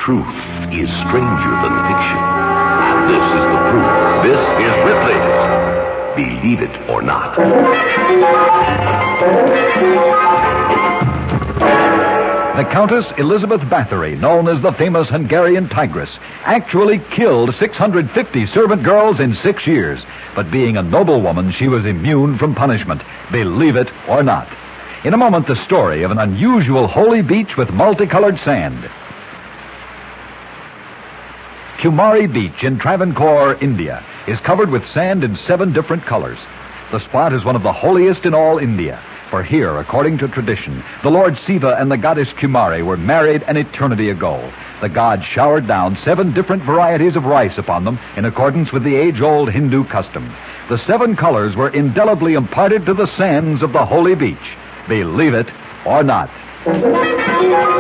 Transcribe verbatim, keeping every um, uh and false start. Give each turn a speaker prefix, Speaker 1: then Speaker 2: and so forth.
Speaker 1: Truth is stranger than fiction. And this is the proof. This is Ripley's Believe It or Not.
Speaker 2: The Countess Elizabeth Bathory, known as the famous Hungarian Tigress, actually killed six hundred fifty servant girls in six years. But being a noblewoman, she was immune from punishment. Believe it or not. In a moment, the story of an unusual holy beach with multicolored sand. Kumari Beach in Travancore, India, is covered with sand in seven different colors. The spot is one of the holiest in all India. For here, according to tradition, the Lord Siva and the goddess Kumari were married an eternity ago. The god showered down seven different varieties of rice upon them in accordance with the age-old Hindu custom. The seven colors were indelibly imparted to the sands of the holy beach. Believe it or not.